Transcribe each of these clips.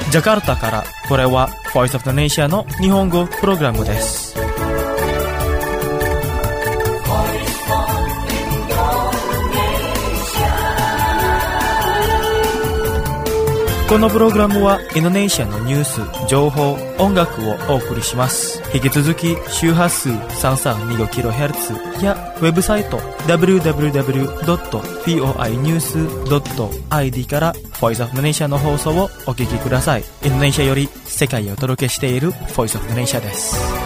ジャカルタから、これは Voice of the Nation の日本語プログラムです。このプログラムはインドネシアのニュース、情報、音楽をお送りします。引き続き周波数 332kHz やウェブサイト www.voinews.id から Voice of the Nation の放送をお聞きください。インドネシアより世界へお届けしている Voice of the Nation です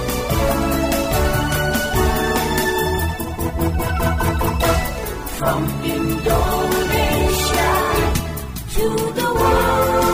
。From Indonesia to the world.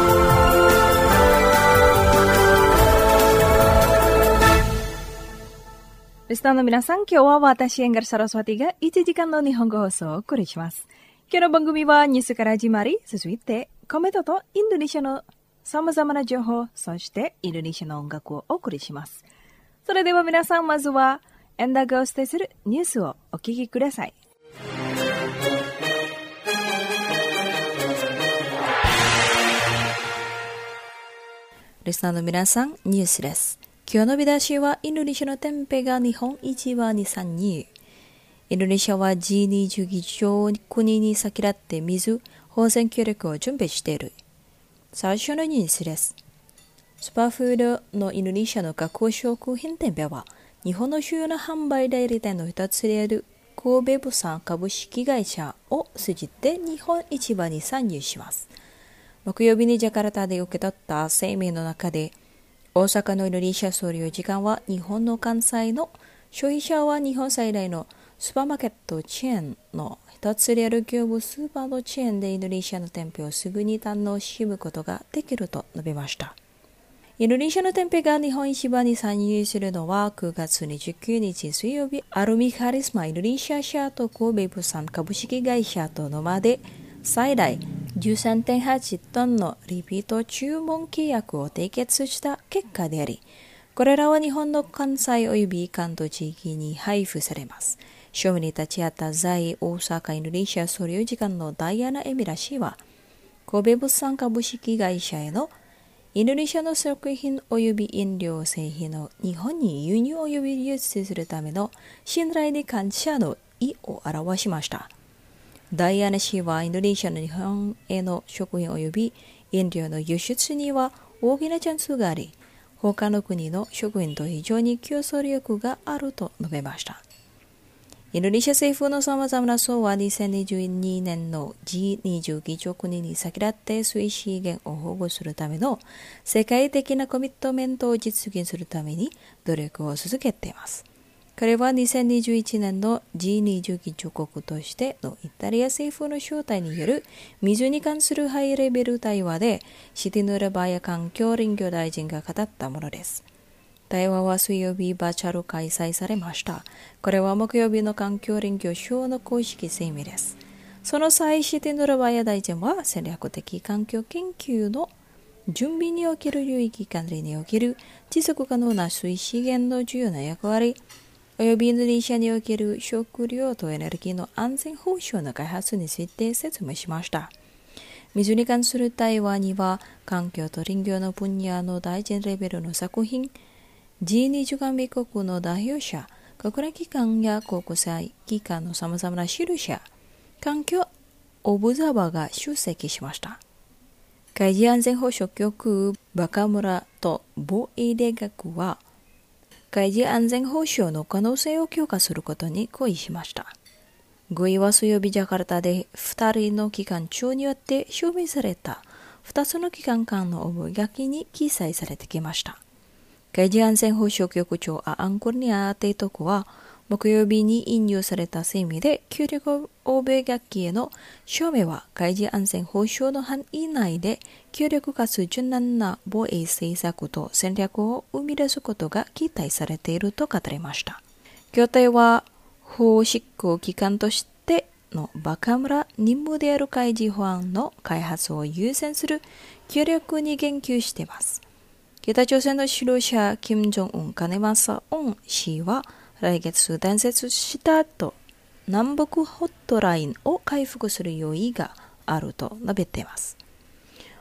リスナーの皆さん、今日は私、エンガル・サラスワティが1時間の日本語放送をお送りします。今日の番組はニュースから始まり、続いてコメントとインドネシアの様々な情報、そしてインドネシアの音楽をお送りします。それでは皆さん、まずはエンダーがお伝えするニュースをお聞きください。リスナーの皆さん、ニュースです。今日の見出しはインドネシアのテンペが日本一は232。インドネシアは G20 議長国に先立って水、放線協力を準備している。最初のニュースです。スーパーフードのインドネシアの加工食品テンペは日本の主要な販売代理店の一つである神戸物産株式会社を通じて日本市場に参入します。木曜日にジャカルタで受け取った声明の中で、大阪のインドネシア総領事館は日本の関西の消費者は日本最大のスーパーマーケットチェーンの一つである業務スーパーのチェーンでインドネシアの店舗をすぐに堪能しむことができると述べました。インドネシアの店舗が日本市場に参入するのは9月29日水曜日、アルミカリスマインドネシア社と神戸物産株式会社との間で最大 13.8 トンのリピート注文契約を締結した結果であり、これらは日本の関西及び関東地域に配布されます。正務に立ち会った在大阪インドネシア総領事館のダイアナ・エミラ氏は、神戸物産株式会社へのインドネシアの食品及び飲料製品を日本に輸入及び流出するための信頼に感謝の意を表しました。ダイアナ氏はインドネシアの日本への食品及び飲料の輸出には大きなチャンスがあり、他の国の食品と非常に競争力があると述べました。インドネシア政府の様々な層は2022年の G20 議長国に先立って水資源を保護するための世界的なコミットメントを実現するために努力を続けています。彼は2021年の G20 議長国としてのイタリア政府の招待による水に関するハイレベル対話でシティヌラバヤ環境林業大臣が語ったものです。対話は水曜日バーチャル開催されました。これは木曜日の環境林業省の公式声明です。その際、シティヌラバヤ大臣は戦略的環境研究の準備における流域管理における持続可能な水資源の重要な役割、およびインドネシアにおける食料とエネルギーの安全保障の開発について説明しました。水に関する対話には、環境と林業の分野の大臣レベルの作品、G20 関連国の代表者、国連機関や国際機関の様々な指導者、環境オブザーバーが出席しました。海事安全保障局バカムラと防衛大学は、海事安全保障の可能性を強化することに合意しました。合意は水曜日ジャカルタで2人の機関長によって署名された2つの機関間の覚書に記載されてきました。海事安全保障局長アンコルニア提督は木曜日に引用された声明で、協力欧米楽器への署名は海事安全保障の範囲内で協力かつ柔軟な防衛政策と戦略を生み出すことが期待されていると語りました。協定は法執行機関としてのバカ村任務である海事法案の開発を優先する協力に言及しています。北朝鮮の指導者金正恩金正恩氏は来月断絶した後、南北ホットラインを回復する用意があると述べています。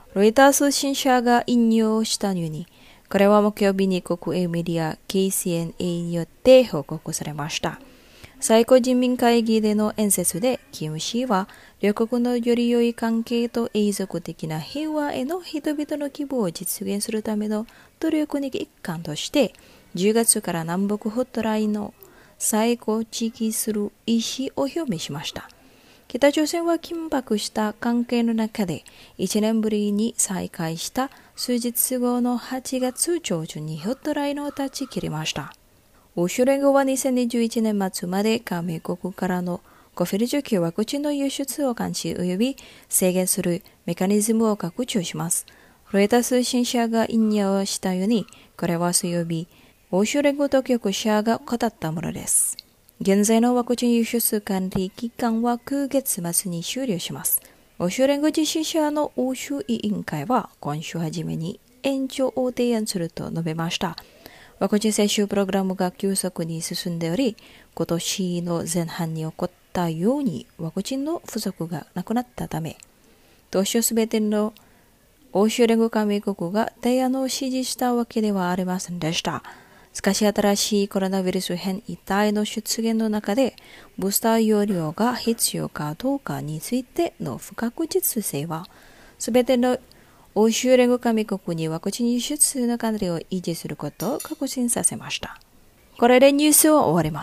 ロイター通信社が引用したように、これは木曜日に国営メディア KCNA によって報告されました。最高人民会議での演説で、キム氏は、両国のより良い関係と永続的な平和への人々の希望を実現するための努力の一環として、10月から南北ホットラインを再構築する意思を表明しました。北朝鮮は緊迫した関係の中で1年ぶりに再開した数日後の8月上旬にホットラインを断ち切りました。欧州連合は2021年末まで加盟国からのコフェル受給ワクチンの輸出を監視及び制限するメカニズムを拡張します。ロイター通信社が引用したように、これは水曜日、欧州連合当局者が語ったものです。現在のワクチン輸出管理期間は9月末に終了します。欧州連合実施者の欧州委員会は今週初めに延長を提案すると述べました。ワクチン接種プログラムが急速に進んでおり、今年の前半に起こったようにワクチンの不足がなくなったため、当初すべての欧州連合加盟国が提案を支持したわけではありませんでした。しかし新しいコロナウイルス変異体の出現の中で、ブースター容量が必要かどうかについての不確実性は、すべての欧州連合加盟国にワクチン輸出の管理を維持することを確信させました。これでニュースを終わります。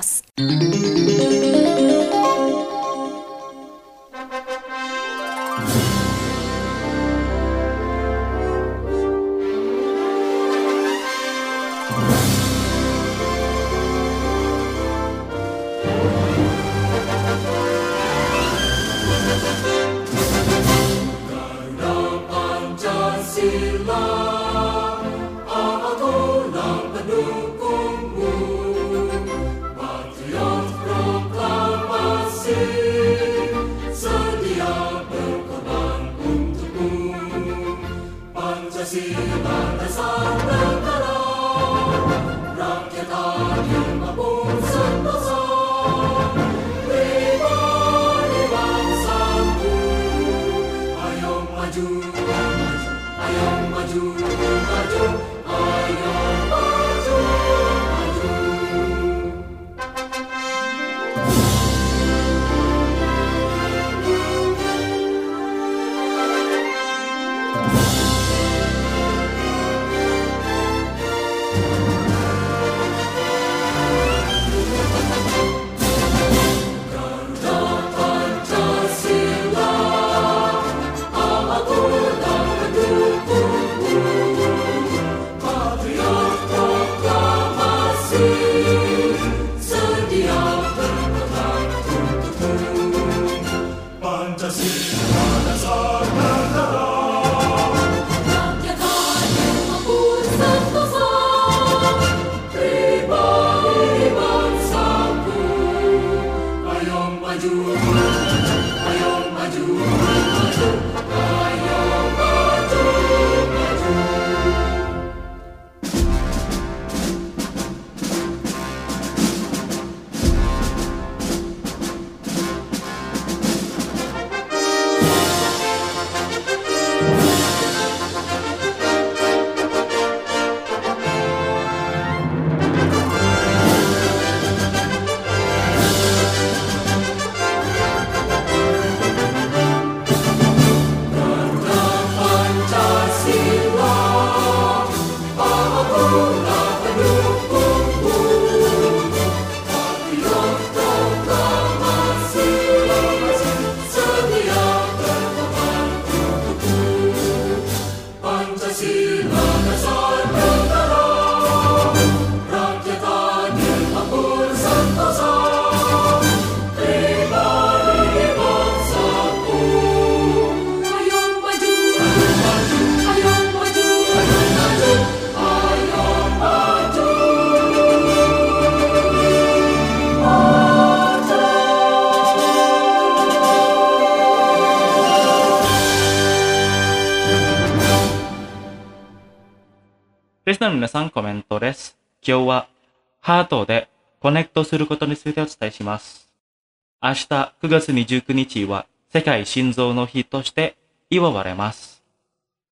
リスナーの皆さん、コメントです。今日はハートでコネクトすることについてお伝えします。明日9月29日は世界心臓の日として祝われます。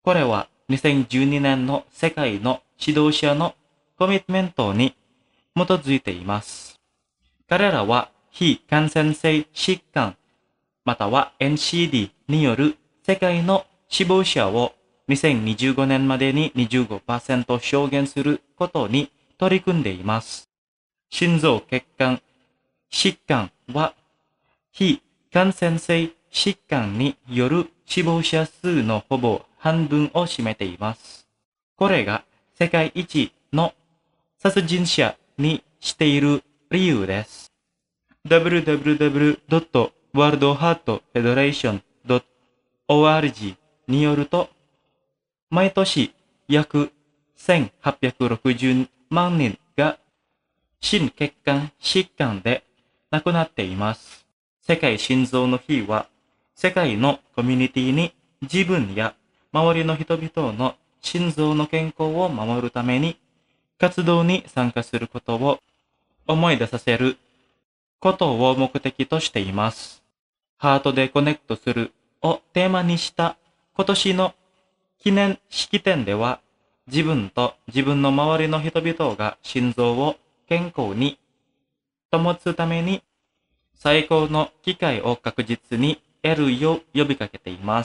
これは2012年の世界の指導者のコミットメントに基づいています。彼らは非感染性疾患または NCD による世界の死亡者を2025年までに 25% 証言することに取り組んでいます。心臓血管疾患は非感染性疾患による死亡者数のほぼ半分を占めています。これが世界一の殺人者にしている理由です。www.worldheartfederation.org によると、毎年約1860万人が心血管疾患で亡くなっています。世界心臓の日は、世界のコミュニティに自分や周りの人々の心臓の健康を守るために活動に参加することを思い出させることを目的としています。ハートでコネクトするをテーマにした今年の記念式典では、自分と自分の周りの人々が心臓を健康に保つために最高の機会を確実に得るよう呼びかけています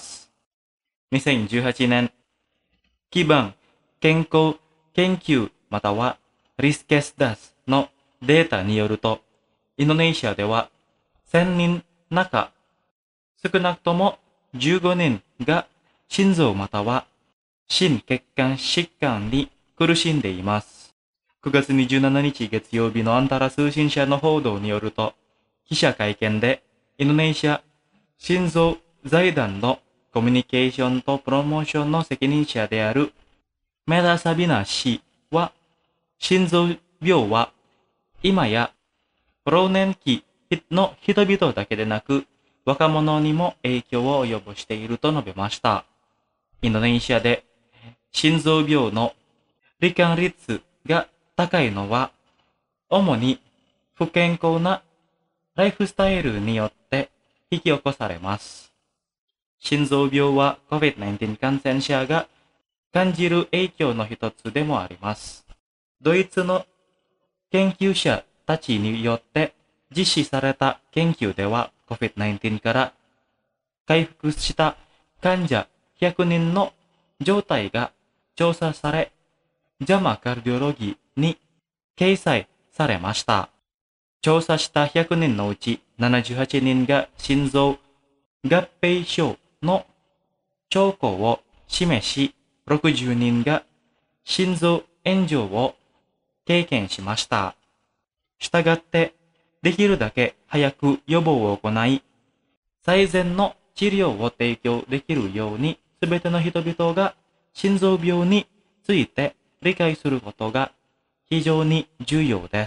。2018年、基盤健康研究またはリスケスダスのデータによると、インドネシアでは1000人中少なくとも15人が心臓または心血管疾患に苦しんでいます。9月27日月曜日のアンタラ通信社の報道によると、記者会見でインドネシア心臓財団のコミュニケーションとプロモーションの責任者であるメダ・サビナ氏は、心臓病は今や老年期の人々だけでなく若者にも影響を及ぼしていると述べました。インドネシアで心臓病の罹患率が高いのは主に不健康なライフスタイルによって引き起こされます。心臓病は COVID-19 感染者が感じる影響の一つでもあります。ドイツの研究者たちによって実施された研究では COVID-19 から回復した患者100人の状態が調査され、JAMA カルディオロギーに掲載されました。調査した100人のうち78人が心臓合併症の兆候を示し、60人が心臓炎上を経験しました。したがって、できるだけ早く予防を行い、最善の治療を提供できるように、すべての人々が心臓病について理解することが非常に重要です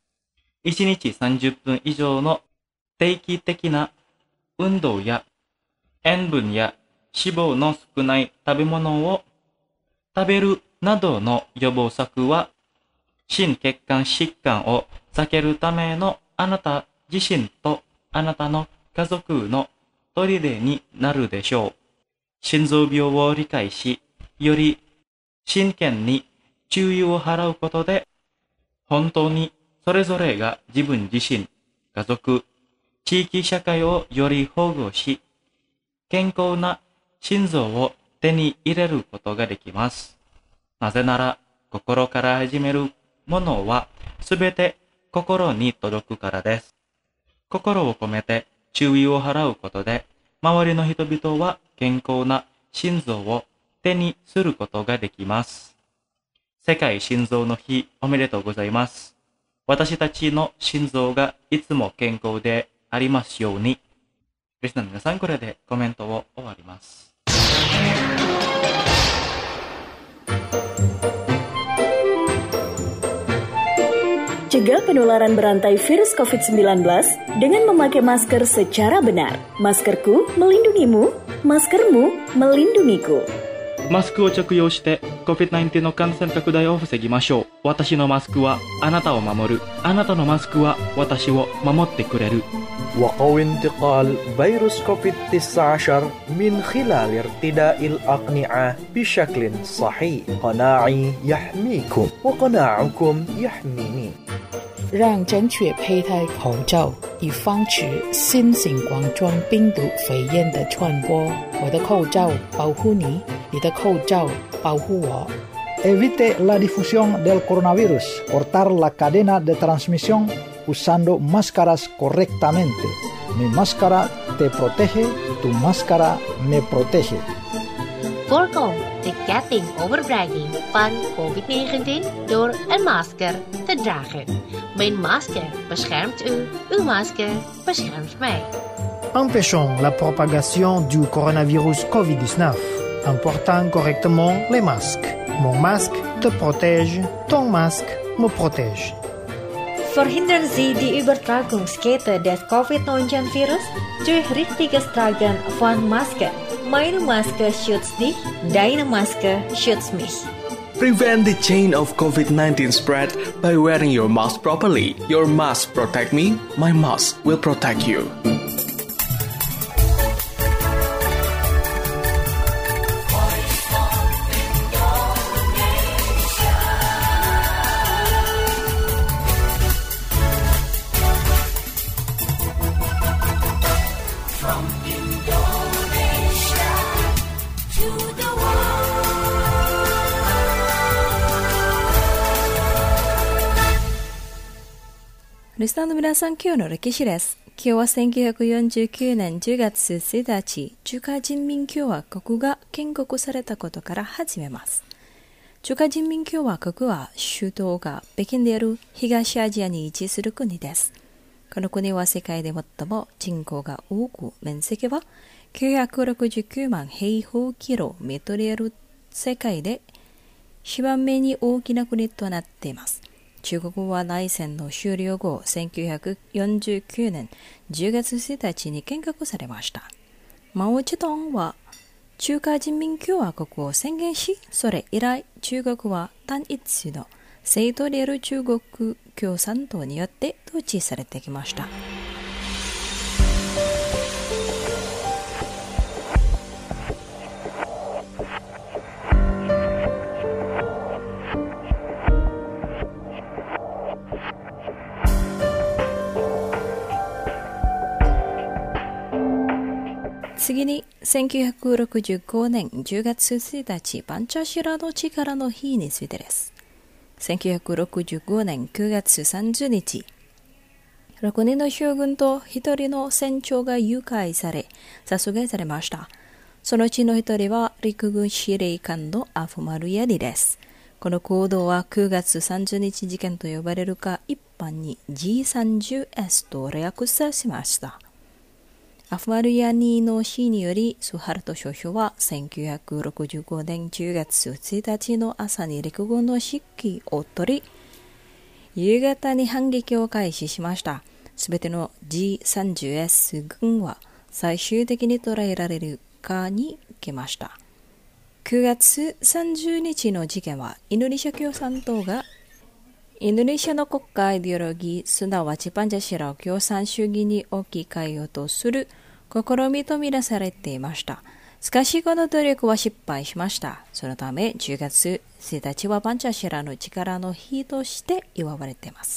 。1日30分以上の定期的な運動や塩分や脂肪の少ない食べ物を食べるなどの予防策は、心血管疾患を避けるためのあなた自身とあなたの家族の砦になるでしょう。心臓病を理解し、より真剣に注意を払うことで、本当にそれぞれが自分自身、家族、地域社会をより保護し、健康な心臓を手に入れることができます。なぜなら、心から始めるものはすべて心に届くからです。心を込めて注意を払うことで、周りの人々は健康な心臓を手にすることができます。世界心臓の日おめでとうございます。私たちの心臓がいつも健康でありますように。リスナーの皆さん、これでコメントを終わります。 Cegah penularan berantai virus COVID-19 dengan memakai masker secara benar. Maskerku melindungimu, maskermu melindungiku. マスクを着用して COVID-19 の感染拡大を防ぎましょう。私のマスクはあなたを守る。あなたのマスクは私を守ってくれる。 وقو انتقال فيروس كوفيد-19 من خلال ارتداء الأقنعة بشكل صحيح. قناعي يحميكم وقناعكم يحميني. 让正确佩戴口罩，以防止新型冠状病毒肺炎的传播。我的口罩保护你，你的口罩保护我。 Evite la difusión del coronavirus. Cortar la cadena de transmisión usando máscaras correctamente. Mi máscara te protege, tu máscara me protege. Voorkom de getting overbreiding van COVID-19 door een masker te dragen. Mijn masker beschermt u, uw masker beschermt mij. Empêchons la propagation du coronavirus COVID-19 en portant correctement les masques. Mon masque te protège, ton masque me protège. Verhindern Sie die Übertragungskette des COVID-19-Virus durch richtiges Tragen von Masken. Meine Maske schützt dich, deine Maske schützt mich. Prevent the chain of COVID-19 spread by wearing your mask properly. Your mask protect me, my mask will protect you. リスナーの皆さん、今日の歴史です。今日は1949年10月1日、中華人民共和国が建国されたことから始めます。中華人民共和国は首都が北京である東アジアに位置する国です。この国は世界で最も人口が多く、面積は969万平方キロメートルである世界で4番目に大きな国となっています。中国は内戦の終了後、1949年10月1日に建国されました。マオ・チェトンは中華人民共和国を宣言し、それ以来中国は単一の政党である中国共産党によって統治されてきました。次に、1965年10月1日、パンチャシラの力の日についてです。1965年9月30日、6人の将軍と1人の船長が誘拐され、殺害されました。そのうちの1人は陸軍司令官のアフマルヤリです。この行動は9月30日事件と呼ばれるか、一般に G30S と略さしました。アフマルヤニの死により、スハルト少将は1965年10月1日の朝に陸軍の指揮を取り、夕方に反撃を開始しました。すべての G30S 軍は最終的に捕らえられるかに来ました。9月30日の事件は、インドネシア共産党がインドネシアの国家アイデオロギー、すなわちパンチャシラを共産主義に置き換えようとする試みとみなされていました。しかしこの努力は失敗しました。そのため10月1日はパンチャシラの力の日として祝われています。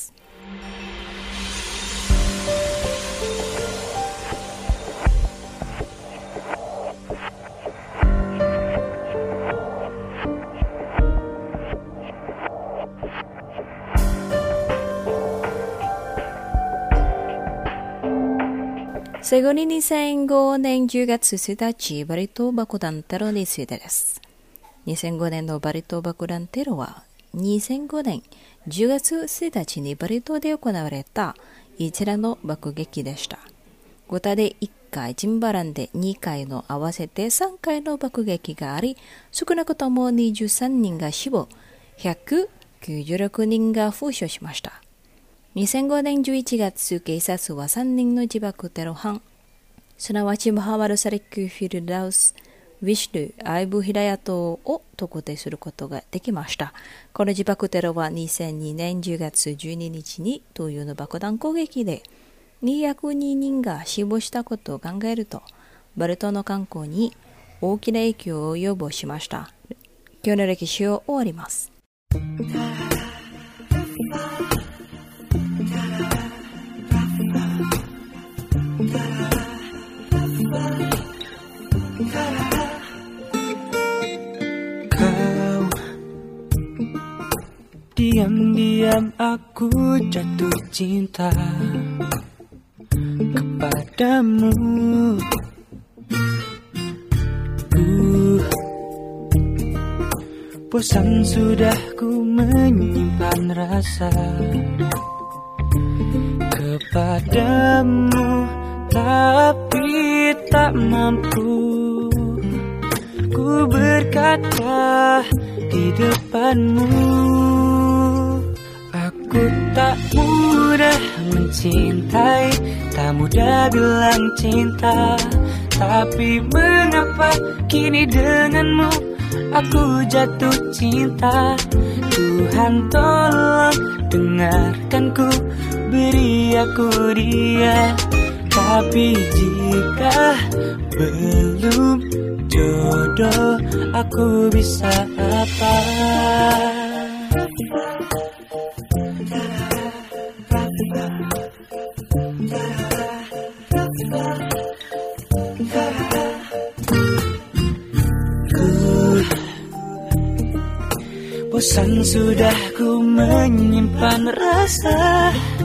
最後に2005年10月1日、バリ島爆弾テロについてです。2005年のバリ島爆弾テロは、2005年10月1日にバリ島で行われた一連の爆撃でした。ゴタで1回、ジンバランで2回の合わせて3回の爆撃があり、少なくとも23人が死亡、196人が負傷しました。2005年11月、警察は3人の自爆テロ犯、すなわちムハマド・サリック・フィルダウスウィシュル、アイブヒラヤ島を特定することができました。この自爆テロは2002年10月12日に灯油の爆弾攻撃で202人が死亡したことを考えると、バルトの観光に大きな影響を及ぼしました。今日の歴史を終わります。 Diam-diam aku jatuh cinta kepadamu. Bosan sudah ku menyimpan rasa kepadamu, tapi tak mampu ku berkata di depanmu. Aku tak mudah mencintai, tak mudah bilang cinta, tapi mengapa kini denganmu aku jatuh cinta. Tuhan tolong dengarkanku, beri aku dia. Tapi jika belum jodoh, aku bisa apa? Bosan sudah ku menyimpan rasa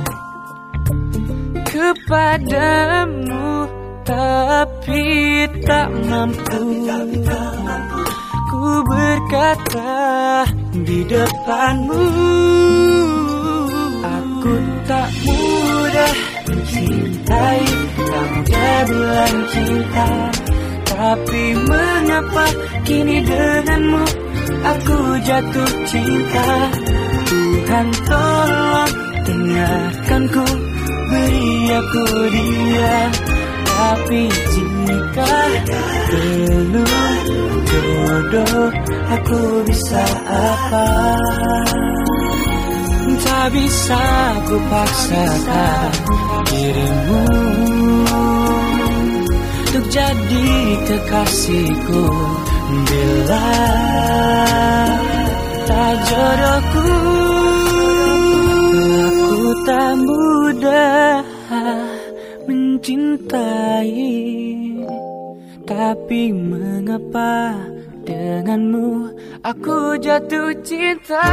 kepadamu, tapi tak mampu ku berkata di depanmu. Aku tak mudah mencintai, tak mudah bilang cinta, tapi mengapa kini denganmu aku jatuh cinta. Tuhan tolong dengarkanku, beri aku dia. Tapi jika belum jodoh, aku bisa apa? Tak bisa ku paksakan dirimu untuk jadi kekasihku. Bila tak jodohku, aku tak mudah mencintai, tapi mengapa denganmu aku jatuh cinta.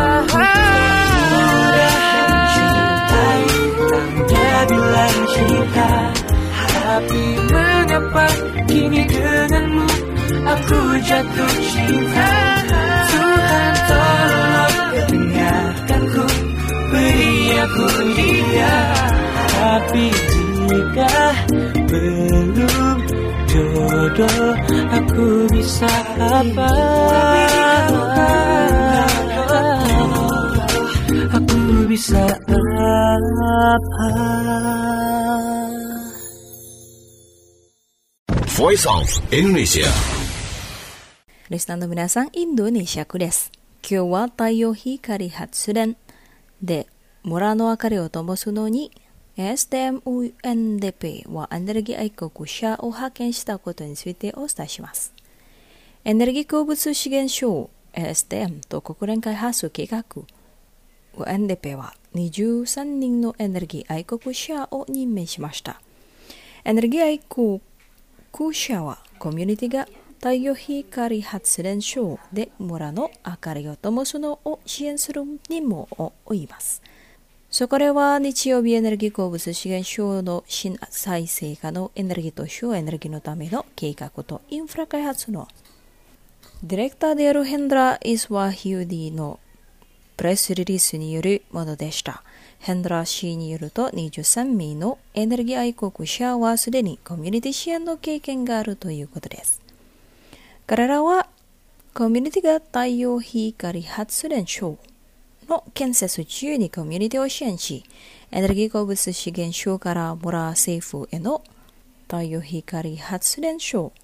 Mudah mencintai, tak mudah bilang cinta, tapi mengapa kini denganmu aku jatuh cinta. Tuhan tolong dengarkanku, beri aku dia. Tapi jika belum jodoh, aku bisa apa? Aku bisa apa? Voice of Indonesia。 リスナーの皆さん、インドネシア区です。今日は太陽光発電で村の明かりを灯すのに SDM UNDP はエネルギー愛国者を派遣したことについてお伝えします。エネルギー鉱物資源省 SDM と国連開発計画 UNDP は23人のエネルギー愛国者を任命しました。エネルギー愛国者はコミュニティが太陽光発電所で村の明かりを灯すのを支援する任務を負います。そこでは日曜日エネルギー鉱物資源省の新再生可能エネルギーと省エネルギーのための計画とインフラ開発のディレクターであるヘンドラ・イスワヒューディのプレスリリースによるものでした。ヘンドラ氏によると23名のエネルギー愛国者はすでにコミュニティ支援の経験があるということです。彼らはコミュニティが太陽光発電所の建設中にコミュニティを支援し、エネルギー鉱物資源省から村政府への太陽光発電所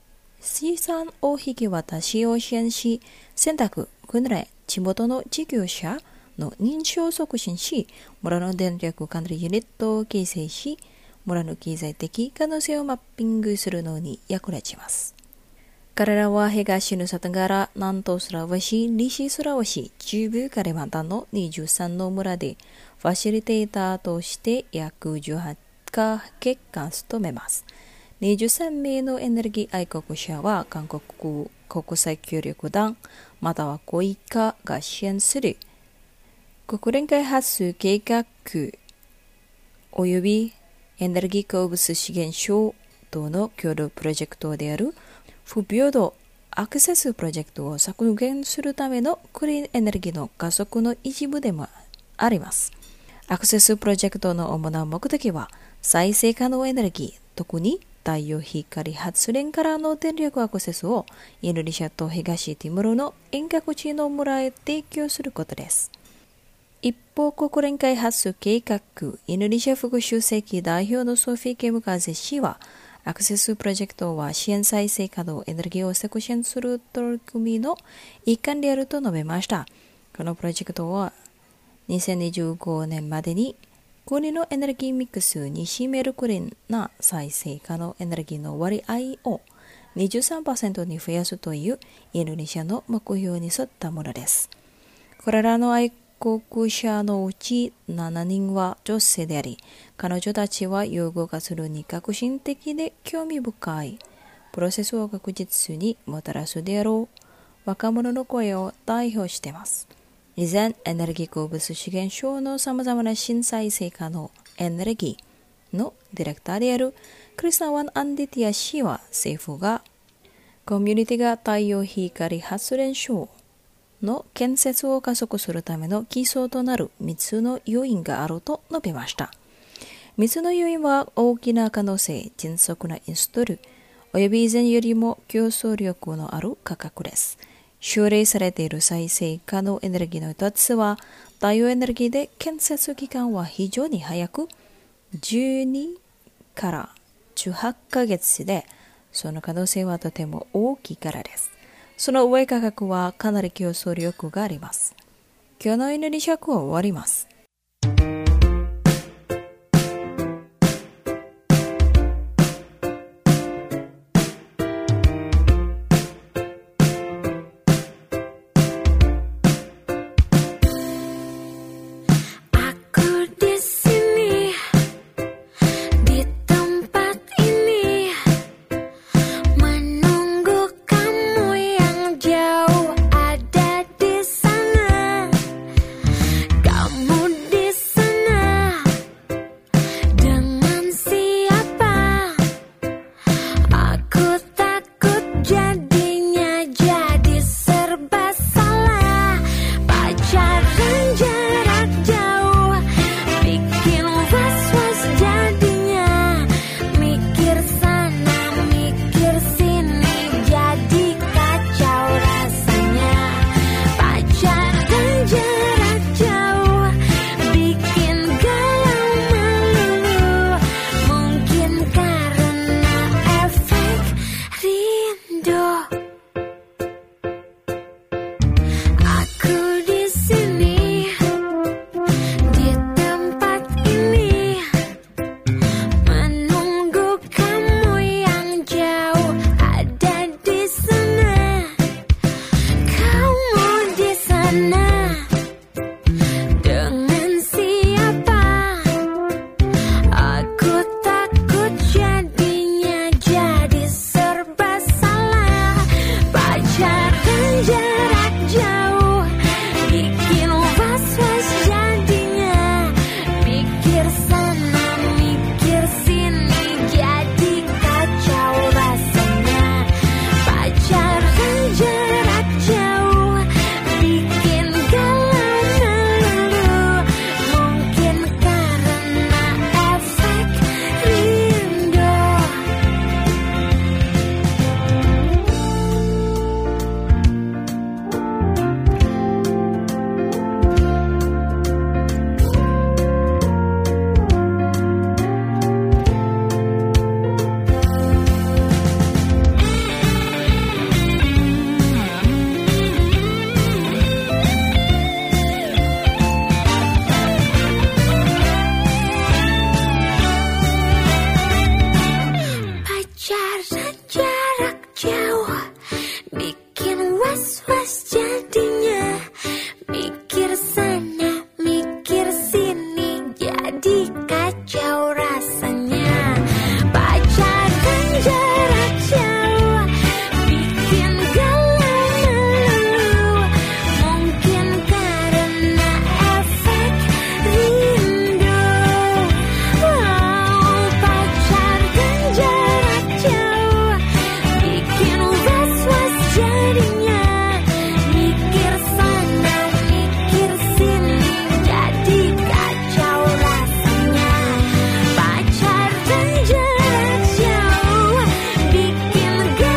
資産を引き渡しを支援し、選択、訓練、地元の事業者の認証を促進し、村の電力管理ユニットを形成し、村の経済的可能性をマッピングするのに役立ちます。彼らは東ヌサタガラ、南東スラワシ、西スラワシ、中部カリマンタンの23の村でファシリテーターとして約18か月間務めます。23名のエネルギー愛国者は韓国国際協力団またはCOICAが支援する国連開発計画およびエネルギー鉱物資源省等の共同プロジェクトである不平等アクセスプロジェクトを削減するためのクリーンエネルギーの加速の一部でもあります。アクセスプロジェクトの主な目的は再生可能エネルギー、特に太陽光発電からの電力アクセスをインドネシアと東ティモールの遠隔地の村へ提供することです。一方、国連開発計画インドネシア副主席代表のソフィー・ケムカゼ氏は、アクセスプロジェクトは支援再生可能エネルギーを促進する取り組みの一環であると述べました。このプロジェクトは2025年までに国のエネルギーミックスに占めるクリーンな再生可能エネルギーの割合を 23% に増やすというインドネシアの目標に沿ったものです。これらの愛国者のうち7人は女性であり、彼女たちは擁護活動に革新的で興味深いプロセスを確実にもたらすであろう若者の声を代表しています。以前、エネルギー鉱物資源省のさまざまな新再生可能エネルギーのディレクターであるクリスナワン・アンディティア氏は、政府がコミュニティが太陽光発電所の建設を加速するための基礎となる3つの要因があると述べました。3つの要因は大きな可能性、迅速なインストール、および以前よりも競争力のある価格です。奨励されている再生可能エネルギーの一つは、太陽エネルギーで建設期間は非常に早く、12から18ヶ月で、その可能性はとても大きいからです。その上価格はかなり競争力があります。今日のインドネシア語を終わります。 kacau rasanya. Pacaran jarak jauh bikin galau. Mungkin karena efek rindu. Pacaran jarak jauh bikin was-was jadinya. Mikir sana, mikir sini, jadi kacau rasanya. Pacaran jarak jauh bikin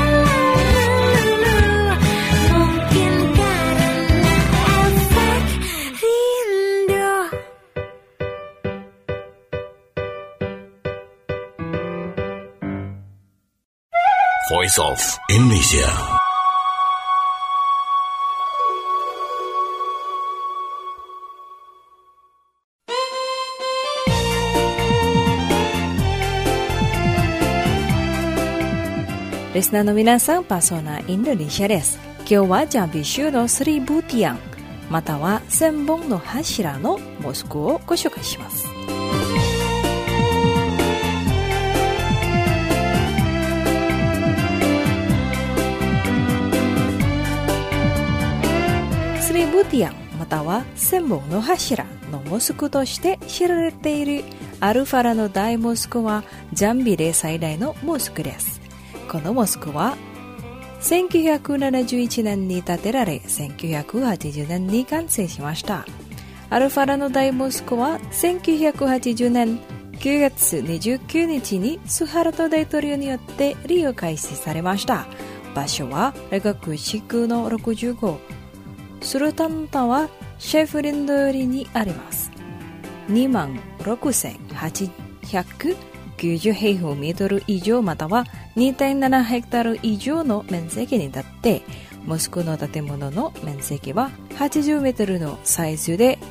galau. Mungkin karena efek rindu. Voice of Indonesia. Listenerの皆さん、パーソナインドネシアです。今日はジャンビッシュの1000ティアン、または1000本の柱のモスクをご紹介します。1000ティアン、または1000本の柱のモスクとして知られているアルファラの大モスクはジャンビで最大のモスクです。このモスクは1971年に建てられ、1980年に完成しました。アルファラの大モスクは1980年9月29日にスハラト大統領によって利用開始されました。場所はレガク地区の65スルタンタワシェフリンド寄りにあります。26,890平方メートル以上または 2.7 ヘクタール以上の面積に立って、モスクの建物の面積は80メートルのサイズで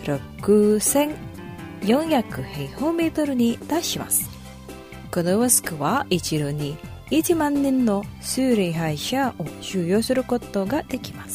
6,400 平方メートルに達します。このモスクは一度に1万人の崇礼拝者を収容することができます。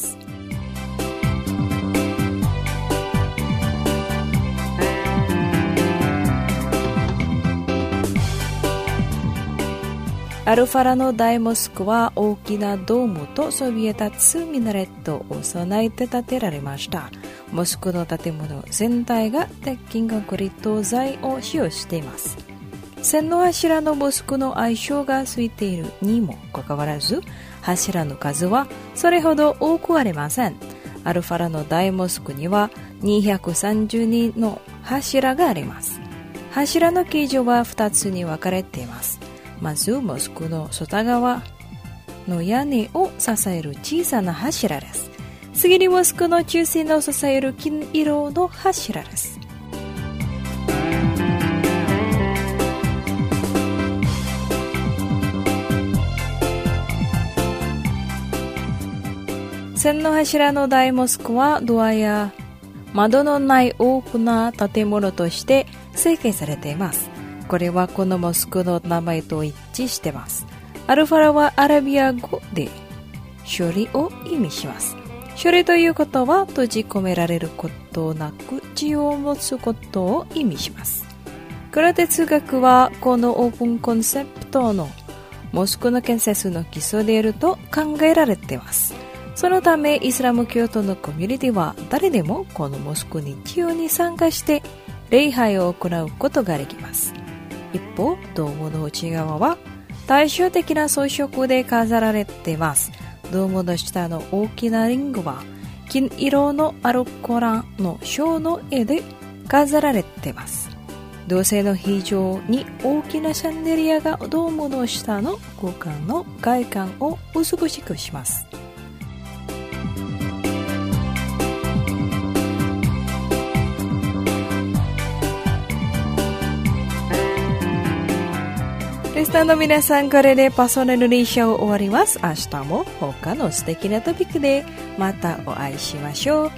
アルファラの大モスクは大きなドームとそびえ立つミナレットを備えて建てられました。モスクの建物全体が鉄筋コンクリート材を使用しています。千の柱のモスクの愛称がついているにもかかわらず、柱の数はそれほど多くありません。アルファラの大モスクには232の柱があります。柱の形状は2つに分かれています。まずモスクの外側の屋根を支える小さな柱です。次にモスクの中心を支える金色の柱です。千の柱の大モスクはドアや窓のない大きな建物として設計されています。これはこのモスクの名前と一致しています。アルファラはアラビア語で処理を意味します。処理ということは閉じ込められることなく自由を持つことを意味します。この哲学はこのオープンコンセプトのモスクの建設の基礎であると考えられています。そのためイスラム教徒のコミュニティは誰でもこのモスクに自由に参加して礼拝を行うことができます。一方、ドームの内側は対照的な装飾で飾られています。ドームの下の大きなリングは金色のアルコランの章の絵で飾られています。銅製の非常に大きなシャンデリアがドームの下の空間の外観を美しくします。リスナーの皆さん、これでパーソナルリーションを終わります。明日も他の素敵なトピックでまたお会いしましょう。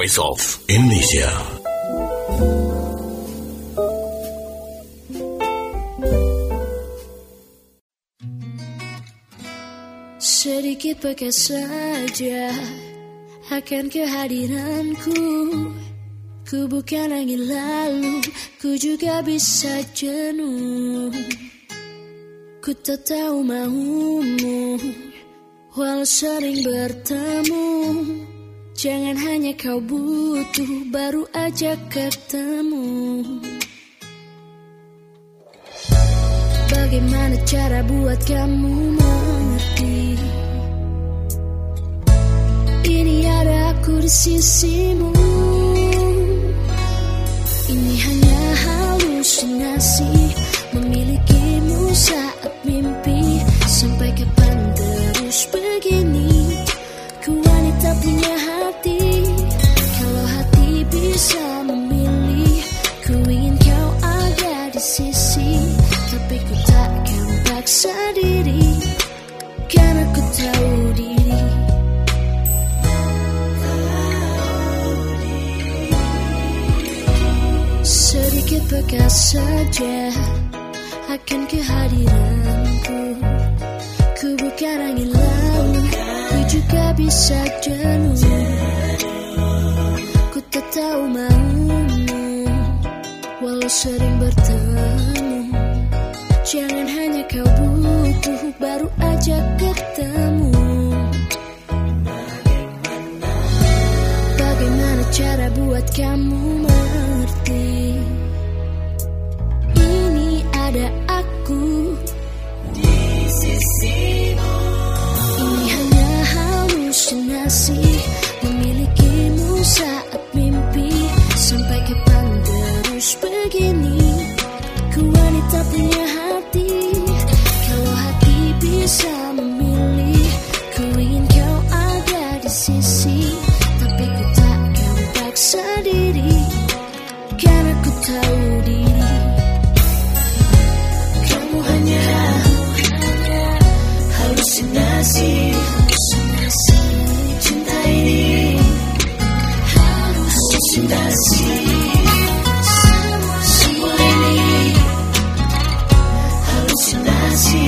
Voice of Indonesia. Sedikit bekas saja akan kehadiranku. Ku bukan angin lalu, ku juga bisa jenuh. Ku tak tahu maumu, walau sering bertemu. Jangan hanya kau butuh, baru aja ketemu. Bagaimana cara buat kamu mengerti? Ini ada aku di sisimu. Ini hanya halusinasi, memilikimu saat mimpi. Sampai kapan terus begini? Ku wanita punya hati, kalau hati bisa memilih. Ku ingin kau ada di sisi, tapi ku takkan paksa diri, karena ku tahu diri. Sedikit bekas saja akan kehadiranku. Ku bukan angin lalu, ku juga bisa jenuh. Ku tak tahu maumu, walau sering bertemu. Jangan hanya kau butuh, baru aja ketemu. Bagaimana cara buat kamu mengerti? Ini ada aku di sisimu. Ini hanya halusinasi, memilikimu saat mimpi. Sampai kapan terus begini? Ku wanita punya hati, kalau hati bisa memilih. Ku ingin kau ada di sisi, tapi ku takkan paksa diri, karena ku tahu diri. Kamu hanya halusinasi, cinta ini halusinasi. Semua ini halusinasi.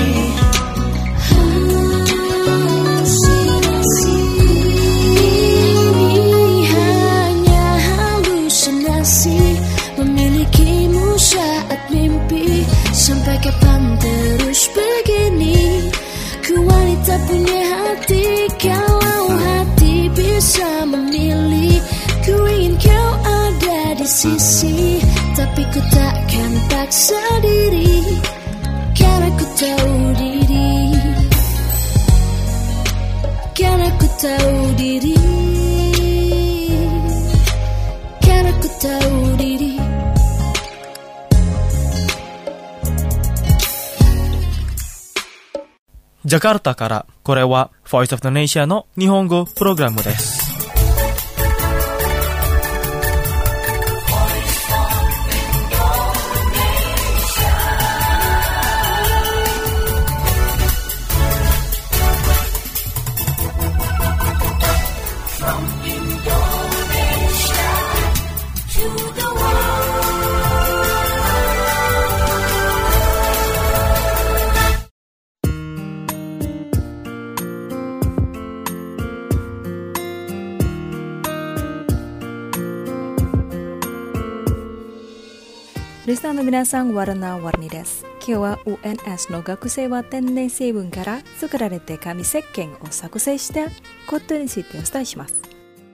Memilikimu saat mimpi. Sampai kapan terus begini? Ku wanita punya hati, kalau hati bisa memilih. Ku ingin kau ada di sisi, tapi ku takkan paksa diri, karena ku tahu diri. Karena ku tahu diri, karena ku tahu diri. Jakarta からこれは Voice of Indonesia の日本語プログラムです。 リスナーの皆さん、warna-warniです。今日は UNS の学生は天然成分から作られて紙石鹸を作成したことについてお伝えします。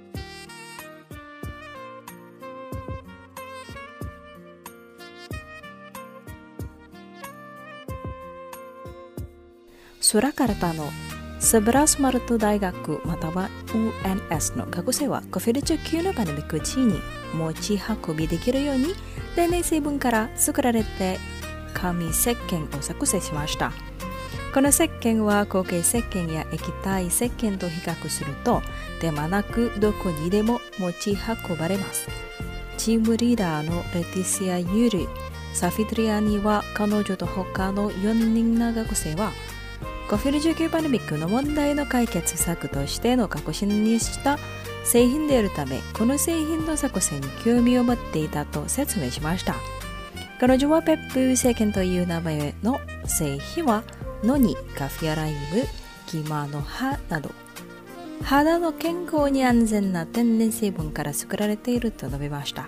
スラカルタのセブラスマルト大学または UNS の学生は COVID-19 のパンデミック時に持ち運びできるように天然成分から作られて紙石鹸を作成しました。この石鹸は固形石鹸や液体石鹸と比較すると手間なくどこにでも持ち運ばれます。チームリーダーのレティシア・ユリ・サフィトリアには彼女と他の4人の学生はCOVID-19 パンデミックの問題の解決策としての確信にした製品であるため、この製品の作成に興味を持っていたと説明しました。彼女はペップ石鹸という名前の製品はノニ、カフェライム、ギマの葉など肌の健康に安全な天然成分から作られていると述べました。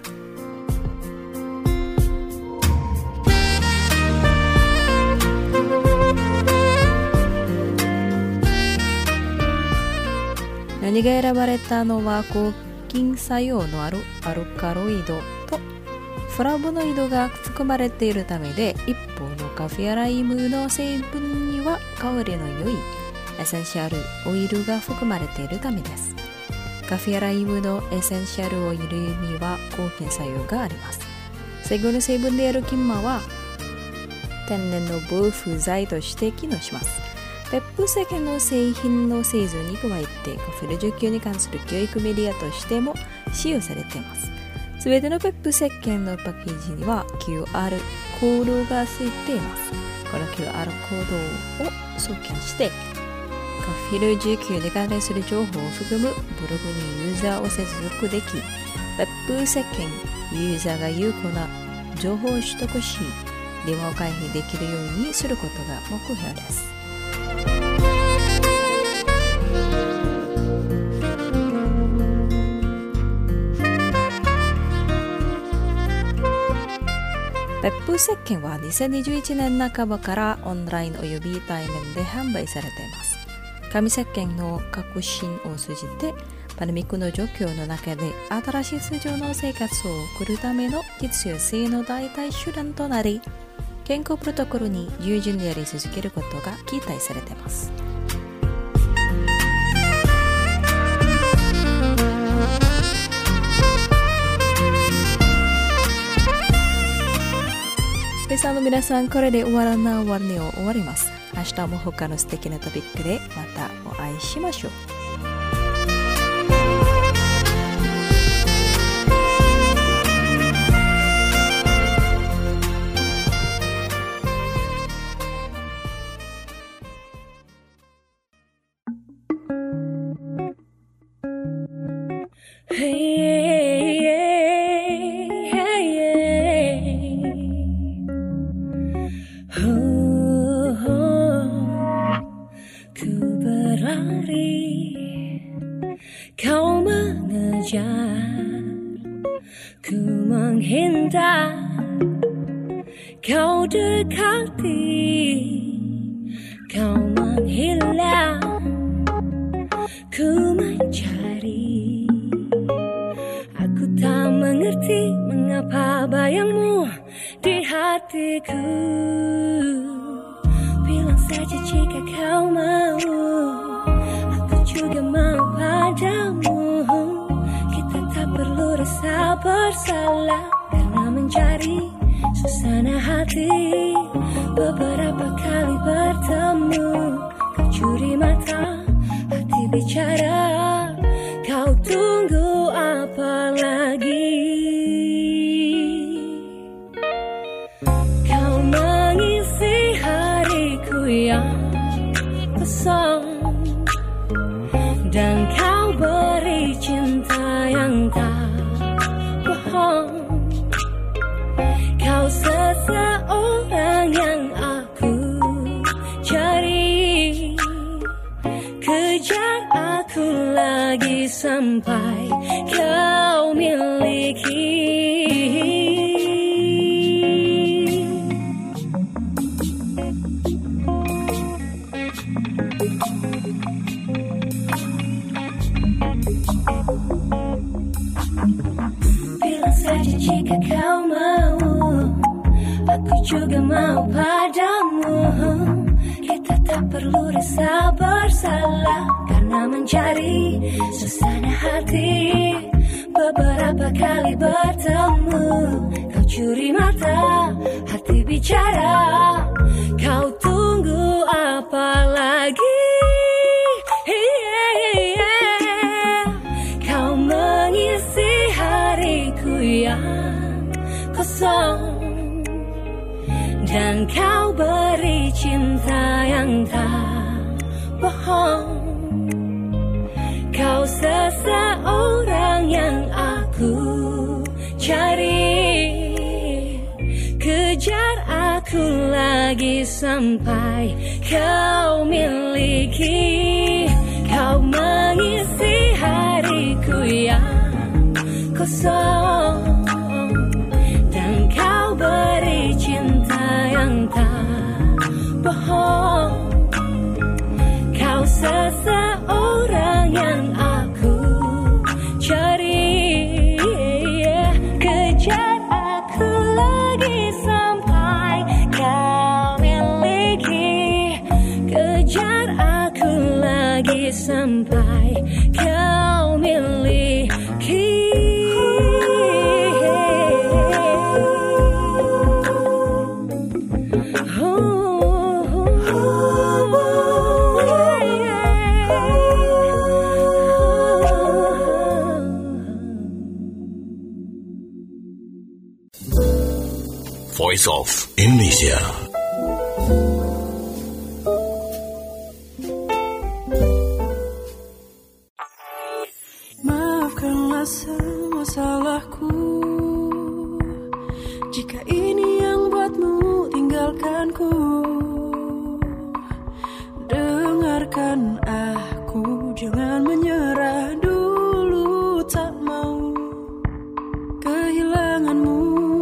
何が選ばれたのは抗菌作用のあるアルカロイドとフラボノイドが含まれているためで、一方のカフェライムの成分には香りの良いエッセンシャルオイルが含まれているためです。カフェライムのエッセンシャルオイルには抗菌作用があります。最後の成分である金麻は天然の防腐剤として機能します。ペップ石鹸の製品の製造に加えてカフェの除去に関する教育メディアとしても使用されています。すべてのペップ石鹸のパッケージには QR コードがついています。この QR コードをスキャンしてカフェの除去に関連する情報を含むブログにユーザーを接続でき、ペップ石鹸ユーザーが有効な情報を取得し、電話を回避できるようにすることが目標です。ペップ石鹸は2021年半ばからオンラインおよび対面で販売されています。紙石鹸の革新を通じてパンデミックの状況の中で新しい通常の生活を送るための実用性の代替手段となり、健康プロトコルに従順でやり続けることが期待されています。リスナーの皆さん、これで終わりを終わります。明日も他の素敵なトピックでまたお会いしましょう。 Kau mengejar, ku menghindar, kau dekati, kau menghilang, ku mencari. Aku tak mengerti mengapa bayangmu di hatiku. Bilang saja jika kau mau, aku juga mau padamu. Kita tak perlu rasa bersalah karena mencari suasana hati. Beberapa kali bertemu, kau curi mata, hati bicara. Kau tunggu apa lagi? Kau mengisi hariku yang kosong, dan kau beri cinta yang tak bohong. Kau seseorang yang aku cari. Kejar aku lagi sampai kau miliki. Bilang saja jika kau mau, aku juga mau padamu. Kita tak perlu rasa bersalah karena mencari suasana hati. Beberapa kali bertemu, kau curi mata, hati bicara. Kau tunggu apa lagi? Kau mengisi hariku yang kosong, dan kau beri cinta yang tak bohong. Kau seseorang lagi sampai kau miliki. Kau mengisi hariku yang kosong, dan kau beri cinta yang tak bohong. Kau seseorang yang aku cari, kejar aku lagi sampai kau miliki. Kejar aku lagi sampai kau miliki. Voice of Indonesia. Maafkanlah semua salahku, jika ini yang buatmu tinggalkanku. Dengarkan aku, jangan menyerah dulu, tak mau kehilanganmu.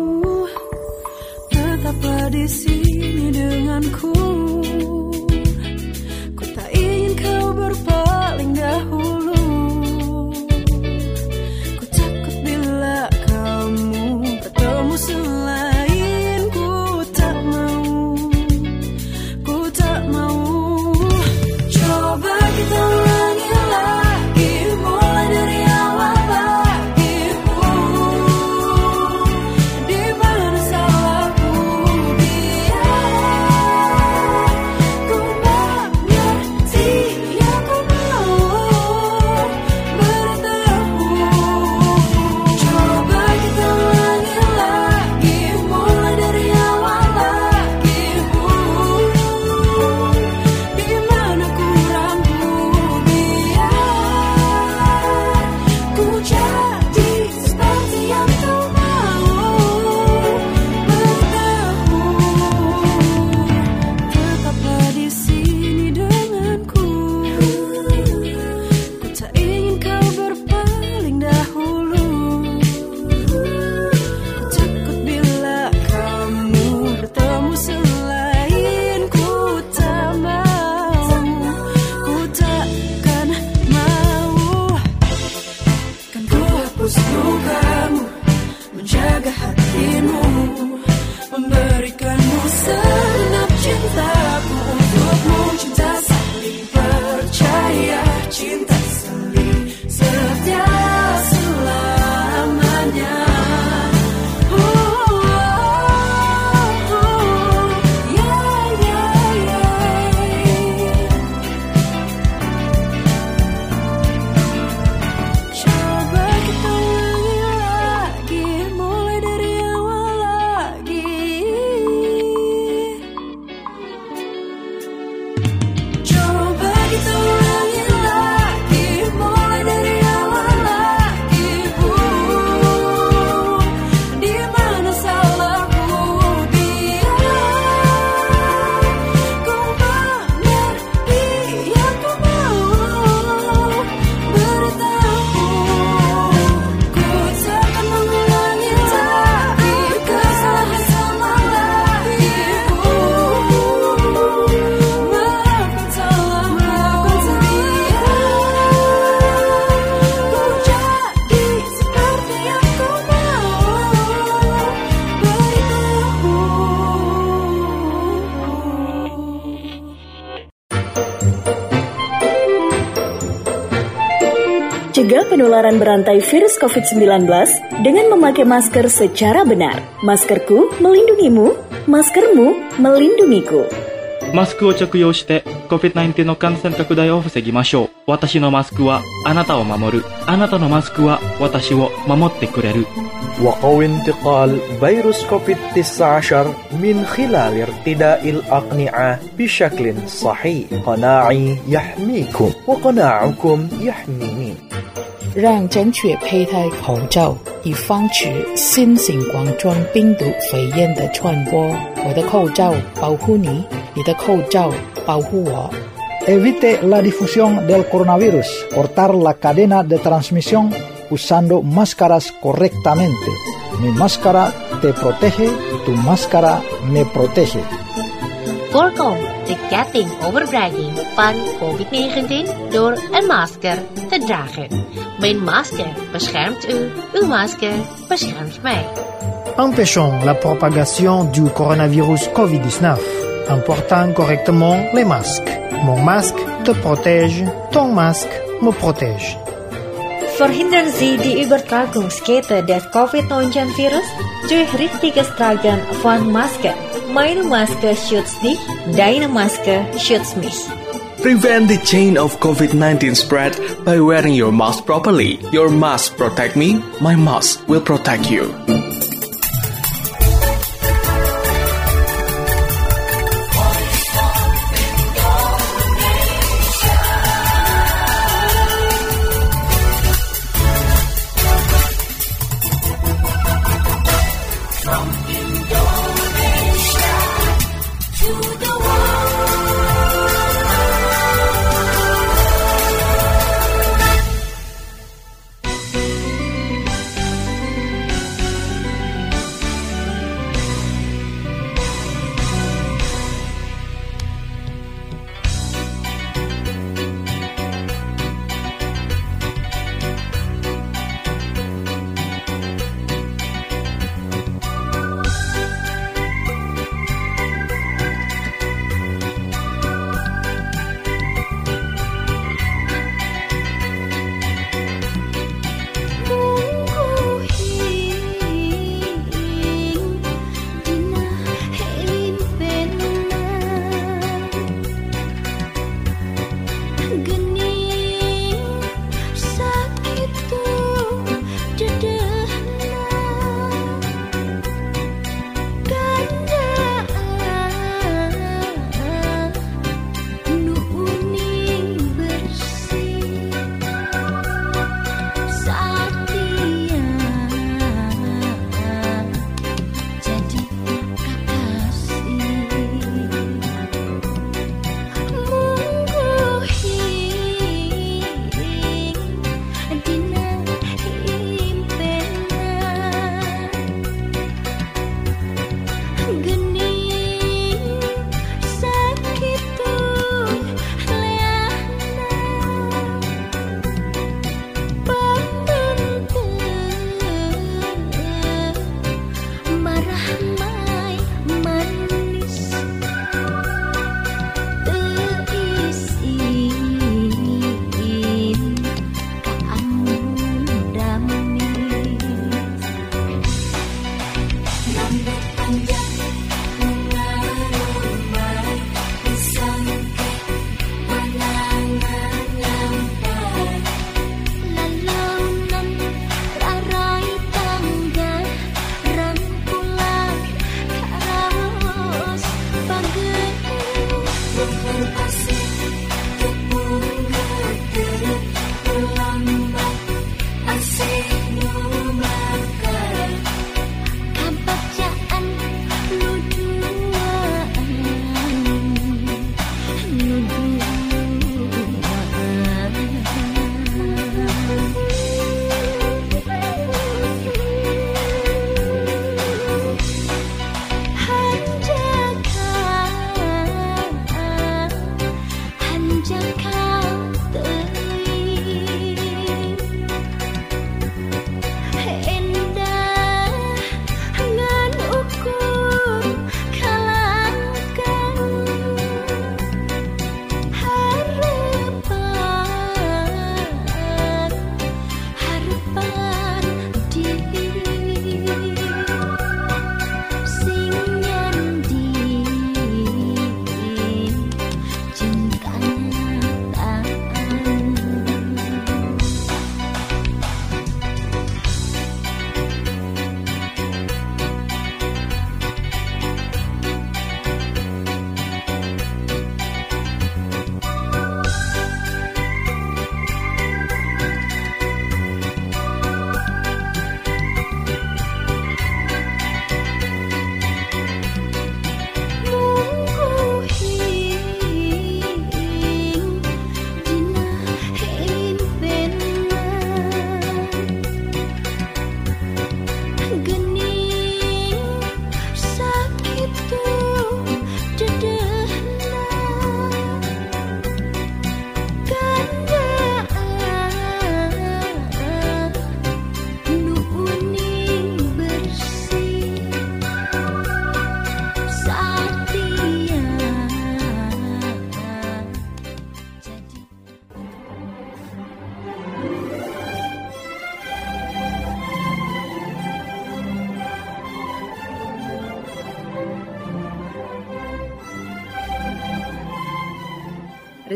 Tetaplah di sini denganku. Ku tak ingin kau berpaling dahulu. Ku takut bila kamu bertemu selain. Ku tak mau, ku tak mau. Coba kita ulangi lagi, mulai dari awal lagi. Di mana salahku, Cegah penularan berantai virus COVID-19 dengan memakai masker secara benar. Maskerku melindungimu, maskermu melindungiku. マスクを着用して COVID-19 の感染拡大を防ぎましょう。私のマスクはあなたを守る。あなたのマスクは私を守ってくれる。 وقوي انتقال فيروس كوفيد-19 من خلال ارتداء الأقنعة بشكل صحيح. قناعي يحميكم وقناعكم يحميني. 让正确佩戴口罩，以防止新型冠状病毒肺炎的传播。我的口罩保护你，你的口罩保护我。 Evite la difusión del coronavirus. Cortar la cadena de transmisión usando máscaras correctamente. Mi máscara te protege, tu máscara me protege. Voorkom de ketting overbrenging van COVID-19 door een masker te dragen. Mijn masker beschermt u, uw masker beschermt mij. Empêchons la propagation du coronavirus COVID-19 en portant correctement les masques. Mon masque te protège, ton masque me protège. Verhindern Sie die Übertragungskette des Covid-19-Virus durch richtiges Tragen von Maske. Meine Maske schützt dich, deine Maske schützt mich. Prevent the chain of COVID-19 spread by wearing your mask properly. Your mask protect me, my mask will protect you.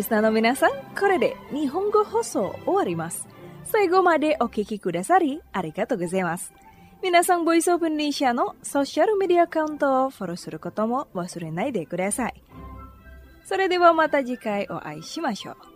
リスナーの皆さん、これで日本語放送終わります。最後までお聞きくださりありがとうございます。皆さん、ボイスオブインドネシアのソーシャルメディアアカウントをフォローすることも忘れないでください。それではまた次回お会いしましょう。